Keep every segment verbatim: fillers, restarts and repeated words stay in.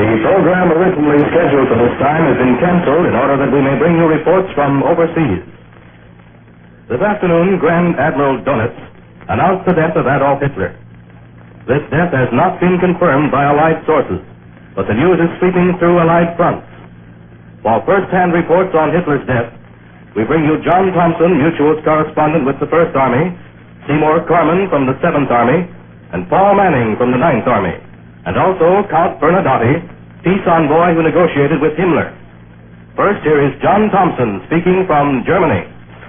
The program originally scheduled for this time has been canceled in order that we may bring you reports from overseas. This afternoon, Grand Admiral Dönitz announced the death of Adolf Hitler. This death has not been confirmed by Allied sources, but the news is sweeping through Allied fronts. For first-hand reports on Hitler's death, we bring you John Thompson, Mutual's correspondent with the First Army, Seymour Corman from the Seventh Army, and Paul Manning from the Ninth Army, and also Count Bernadotte, peace envoy who negotiated with Himmler. First, here is John Thompson speaking from Germany.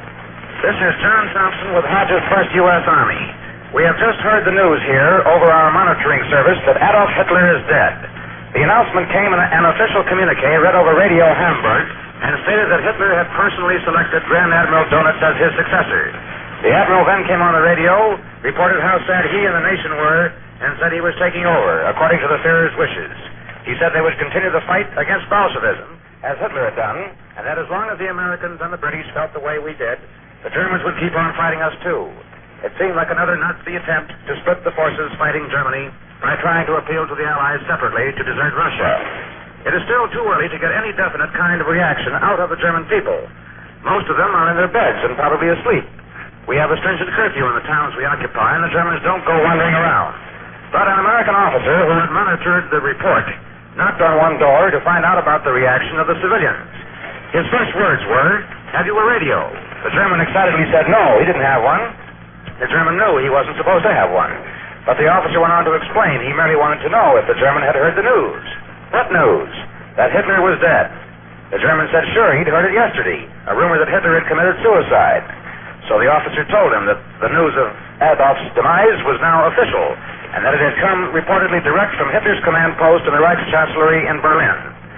This is John Thompson with Hodges' First U S Army. We have just heard the news here over our monitoring service that Adolf Hitler is dead. The announcement came in an official communique read over Radio Hamburg and stated that Hitler had personally selected Grand Admiral Dönitz as his successor. The Admiral then came on the radio, reported how sad he and the nation were, and said he was taking over, according to the Führer's wishes. He said they would continue the fight against Bolshevism, as Hitler had done, and that as long as the Americans and the British felt the way we did, the Germans would keep on fighting us too. It seemed like another Nazi attempt to split the forces fighting Germany by trying to appeal to the Allies separately to desert Russia. It is still too early to get any definite kind of reaction out of the German people. Most of them are in their beds and probably asleep. We have a stringent curfew in the towns we occupy, and the Germans don't go wandering around. But an American officer who had monitored the report knocked on one door to find out about the reaction of the civilians. His first words were, "Have you a radio?" The German excitedly said no, he didn't have one. The German knew he wasn't supposed to have one. But the officer went on to explain he merely wanted to know if the German had heard the news. What news? That Hitler was dead. The German said sure, he'd heard it yesterday, a rumor that Hitler had committed suicide. So the officer told him that the news of Adolf's demise was now official, and that it had come reportedly direct from Hitler's command post in the Reichschancellery in Berlin.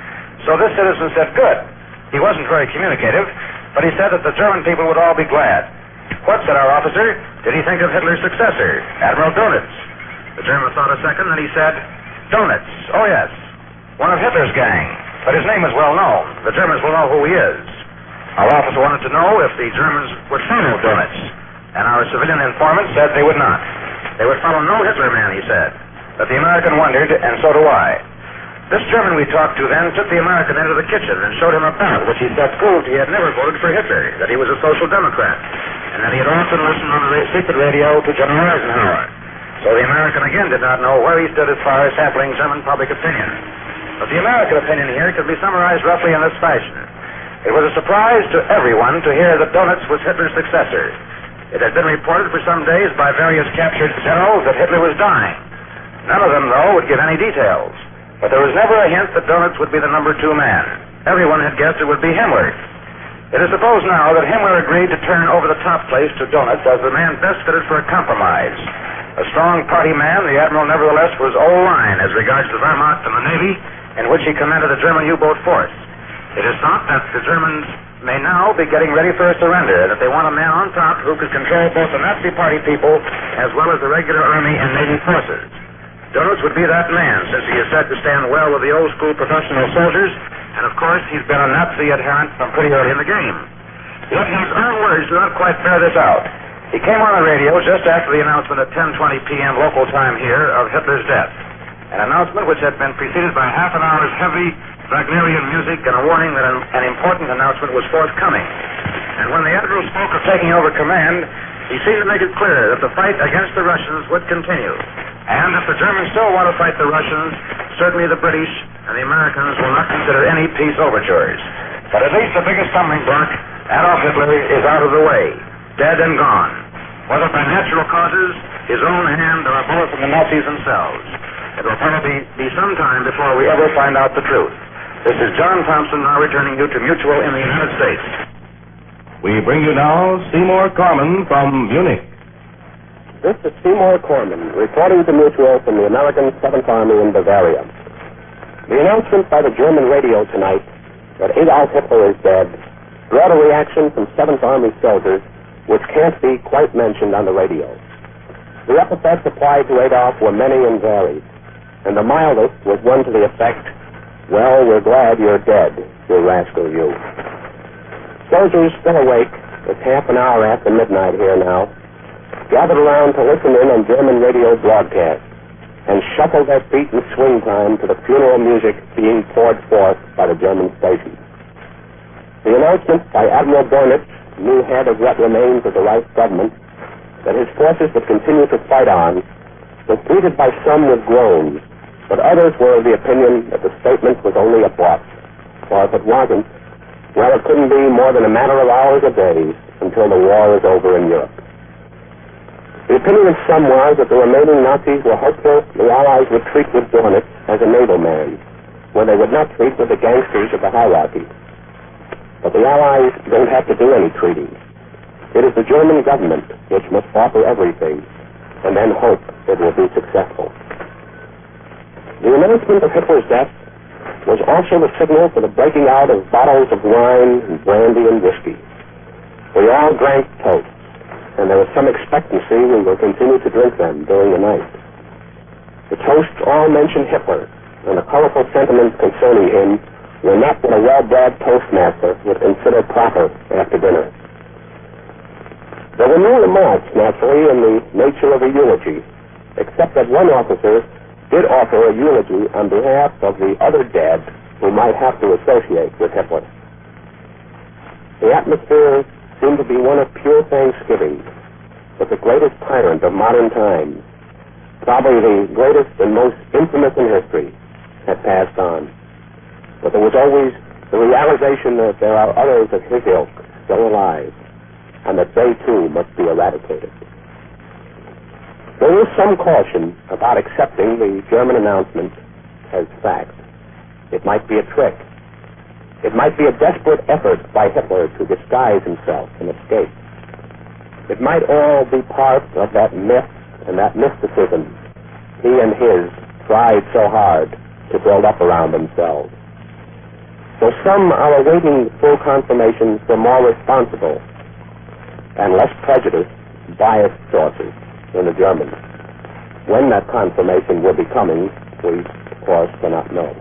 So this citizen said good. He wasn't very communicative, but he said that the German people would all be glad. What, said our officer, did he think of Hitler's successor, Admiral Dönitz? The German thought a second, and he said, Dönitz, oh yes, one of Hitler's gang, but his name is well known. The Germans will know who he is. Our officer wanted to know if the Germans would follow Dönitz, and our civilian informant said they would not. They would follow no Hitler man, he said. But the American wondered, and so do I. This German we talked to then took the American into the kitchen and showed him a ballot which he said proved he had never voted for Hitler, that he was a social democrat, and that he had often listened on the secret radio to General Eisenhower. So the American again did not know where he stood as far as sampling German public opinion. But the American opinion here could be summarized roughly in this fashion. It was a surprise to everyone to hear that Dönitz was Hitler's successor. It had been reported for some days by various captured generals that Hitler was dying. None of them, though, would give any details. But there was never a hint that Dönitz would be the number two man. Everyone had guessed it would be Himmler. It is supposed now that Himmler agreed to turn over the top place to Dönitz as the man best fitted for a compromise. A strong party man, the Admiral nevertheless was old line as regards the Wehrmacht and the Navy, in which he commanded the German U-boat force. It is thought that the Germans may now be getting ready for a surrender, and that they want a man on top who could control both the Nazi party people as well as the regular Army and Navy forces. Dönitz would be that man, since he is said to stand well with the old-school professional soldiers, and of course he's been a Nazi adherent from pretty early in the game. Yet his own words do not quite bear this out. He came on the radio just after the announcement at ten twenty p.m. local time here of Hitler's death, an announcement which had been preceded by half an hour's heavy Wagnerian music and a warning that an, an important announcement was forthcoming. And when the Admiral spoke of taking over command, he seemed to make it clear that the fight against the Russians would continue. And if the Germans still want to fight the Russians, certainly the British and the Americans will not consider any peace overtures. But at least the biggest stumbling block, Adolf Hitler, is out of the way, dead and gone. Whether by natural causes, his own hand, or a bullet from the Nazis themselves. It will probably be some time before we ever find out the truth. This is John Thompson now returning you to Mutual in the United States. We bring you now Seymour Corman from Munich. This is Seymour Corman, reporting to Mutual from the American Seventh Army in Bavaria. The announcement by the German radio tonight that Adolf Hitler is dead brought a reaction from Seventh Army soldiers which can't be quite mentioned on the radio. The epithets applied to Adolf were many and varied, and the mildest was one to the effect, well, we're glad you're dead, you rascal you. Soldiers still awake, it's half an hour after midnight here now, gathered around to listen in on German radio broadcasts. and shuffle their beat and swing time to the funeral music being poured forth by the German stations. The announcement by Admiral Dornitz, new head of what remains of the Reich government, that his forces would continue to fight on, was greeted by some with groans, but others were of the opinion that the statement was only a bluff, for if it wasn't, well, it couldn't be more than a matter of hours or days until the war is over in Europe. The opinion of some was that the remaining Nazis were hopeful the Allies would treat with Dornitz as a naval man, where they would not treat with the gangsters of the hierarchy. But the Allies don't have to do any treating. It is the German government which must offer everything and then hope it will be successful. The announcement of Hitler's death was also the signal for the breaking out of bottles of wine and brandy and whiskey. We all drank toasts, and there was some expectancy we will continue to drink them during the night. The toasts all mentioned Hitler, and the colorful sentiments concerning him were not what a well-bred toastmaster would consider proper after dinner. There were no remarks, naturally, in the nature of a eulogy, except that one officer did offer a eulogy on behalf of the other dead who might have to associate with Hitler. The atmosphere seemed to be one of pure thanksgiving, but the greatest tyrant of modern times, probably the greatest and most infamous in history, had passed on. But there was always the realization that there are others of his ilk still alive, and that they too must be eradicated. There was some caution about accepting the German announcement as fact. It might be a trick. It might be a desperate effort by Hitler to disguise himself and escape. It might all be part of that myth and that mysticism he and his tried so hard to build up around themselves. So some are awaiting full confirmation from more responsible and less prejudiced, biased sources in the Germans. When that confirmation will be coming, we, of course, cannot know.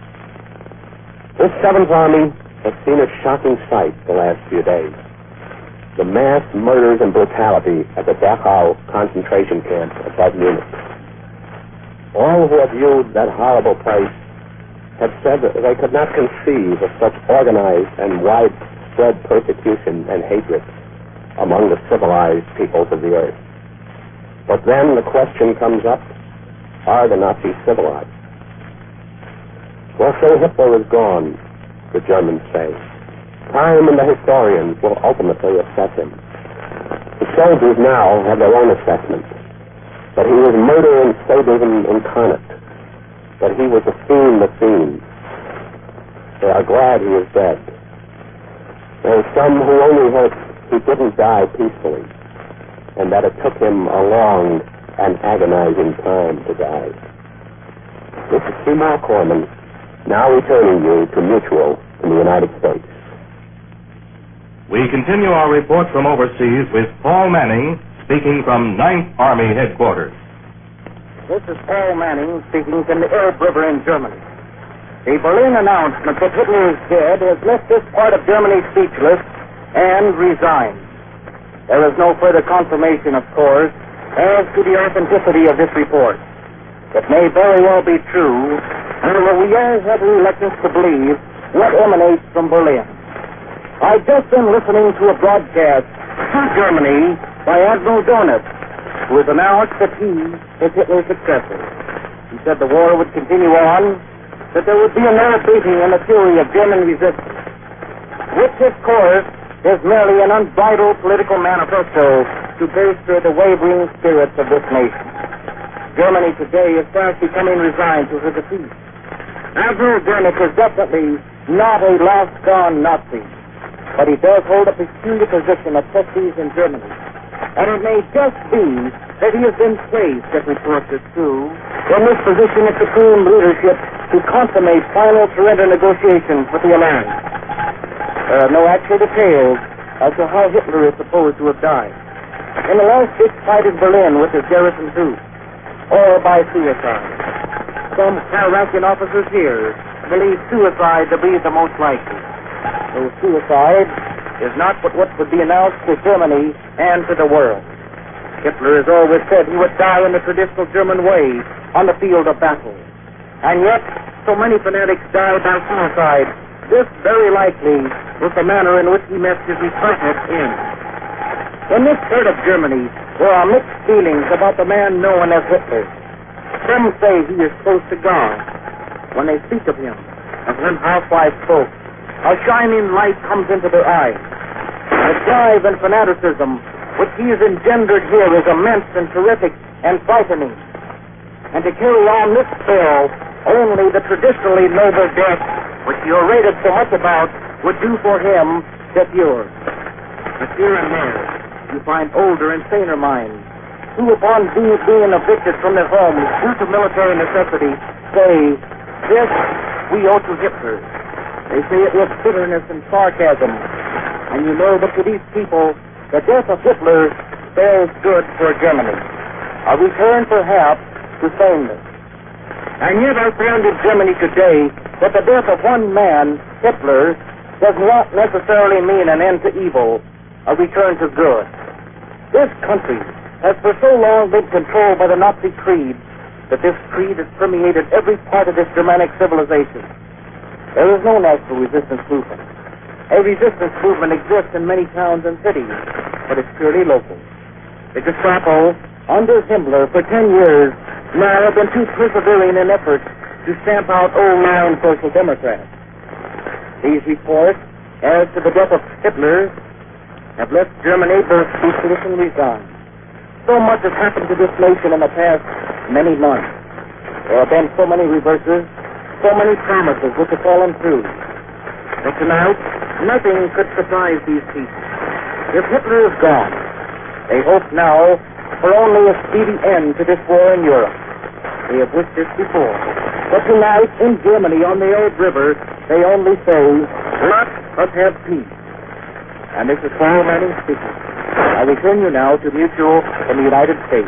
This Seventh Army has seen a shocking sight the last few days. The mass murders and brutality at the Dachau concentration camp above Munich. All who have viewed that horrible place have said that they could not conceive of such organized and widespread persecution and hatred among the civilized peoples of the earth. But then the question comes up, are the Nazis civilized? Well, so Hitler is gone, the Germans say. Time and the historians will ultimately assess him. The soldiers now have their own assessment. That he was murder and sadism incarnate. That he was the fiend of fiends. They are glad he is dead. There are some who only hope he didn't die peacefully, and that it took him a long and agonizing time to die. This is Seymour Corman, now returning you to Mutual in the United States. We continue our report from overseas with Paul Manning, speaking from Ninth Army Headquarters. This is Paul Manning, speaking from the Elbe River in Germany. The Berlin announcement that Hitler is dead has left this part of Germany speechless and resigned. There is no further confirmation, of course, as to the authenticity of this report. It may very well be true, however, we are have reluctance to believe what emanates from Berlin. I've just been listening to a broadcast to Germany by Admiral Dornitz, who has announced that he is Hitler's successor. He said the war would continue on, that there would be a no abating in the fury of German resistance, which, of course, is merely an unbridled political manifesto to bolster the wavering spirits of this nation. Germany today is fast becoming resigned to her defeat. Admiral Dornitz is definitely not a lost-gone Nazi, but he does hold a peculiar position of prestige in Germany. And it may just be that he has been placed, if reports is true, in this position of supreme leadership to consummate final surrender negotiations with the Allies. There are no actual details as to how Hitler is supposed to have died. In the last big fight in Berlin with his garrison troops, or by suicide. Some high-ranking officers here believe suicide to be the most likely. Though suicide is not but what would be announced to Germany and to the world. Hitler has always said he would die in the traditional German way, on the field of battle. And yet, so many fanatics die by suicide. This very likely was the manner in which he met his repugnant end. In this part of Germany, there are mixed feelings about the man known as Hitler. Some say he is close to God. When they speak of him, as one housewife spoke, a shining light comes into their eyes. The drive and fanaticism which he has engendered here is immense and terrific and frightening. And to carry on this spell, only the traditionally noble death, which he orated so much about, would do for him the cure. But here and there, you find older and saner minds, who upon being, being evicted from their homes due to military necessity, say, this we owe to Hitler. They say it with bitterness and sarcasm. And you know that to these people, the death of Hitler spells good for Germany. A return, perhaps, to sameness. And yet I found in Germany today that the death of one man, Hitler, does not necessarily mean an end to evil, a return to good. This country has for so long been controlled by the Nazi creed that this creed has permeated every part of this Germanic civilization. There is no national resistance movement. A resistance movement exists in many towns and cities, but it's purely local. The Gestapo, under Himmler, for ten years, now have been too persevering in efforts to stamp out old-line social democrats. These reports, as to the death of Hitler, have left Germany both speechless and resigned. So much has happened to this nation in the past many months. There have been so many reverses, so many promises which have fallen through. But tonight, nothing could surprise these people. If Hitler is gone, they hope now for only a speedy end to this war in Europe. They have wished this before. But tonight, in Germany, on the old river, they only say, let us have peace. And this is Paul Manning speaking. I return you now to Mutual in the United States.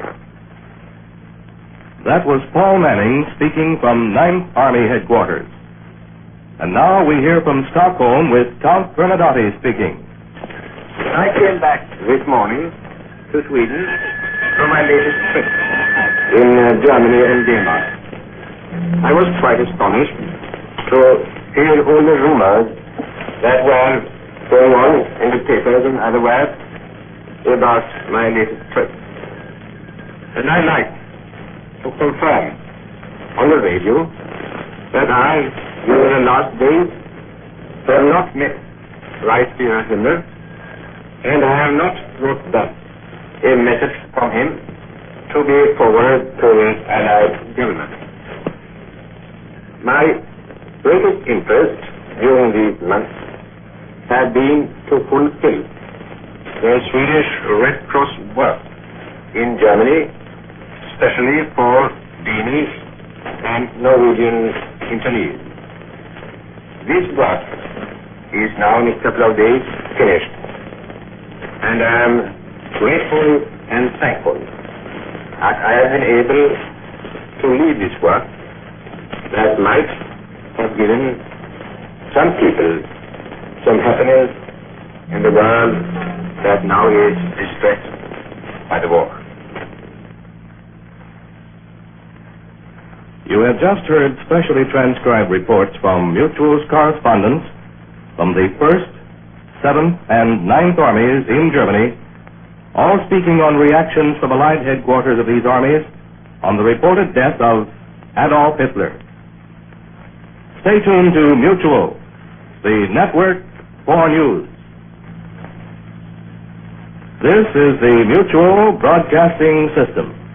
That was Paul Manning speaking from ninth Army Headquarters. And now we hear from Stockholm with Count Bernadotte speaking. I came back this morning to Sweden from my latest trip in uh, Germany and Denmark. I was quite astonished to hear all the rumors that were going on in the papers and otherwhere about my latest trip. And I like to confirm on the radio that I, during the last days, have not met Right Führer Himmler, and I have not brought back a message from him to be forwarded to the Allied government. My greatest interest during these months has been to fulfill the Swedish Red Cross work in Germany, especially for Danish and Norwegian internees. This work is now in a couple of days finished, and I am grateful and thankful that I have been able to lead this work that might have given some people some happiness in the world that now is distressed by the war. You have just heard specially transcribed reports from Mutual's correspondents from the first, seventh, and ninth Armies in Germany, all speaking on reactions from Allied headquarters of these armies on the reported death of Adolf Hitler. Stay tuned to Mutual, the network for news. This is the Mutual Broadcasting System.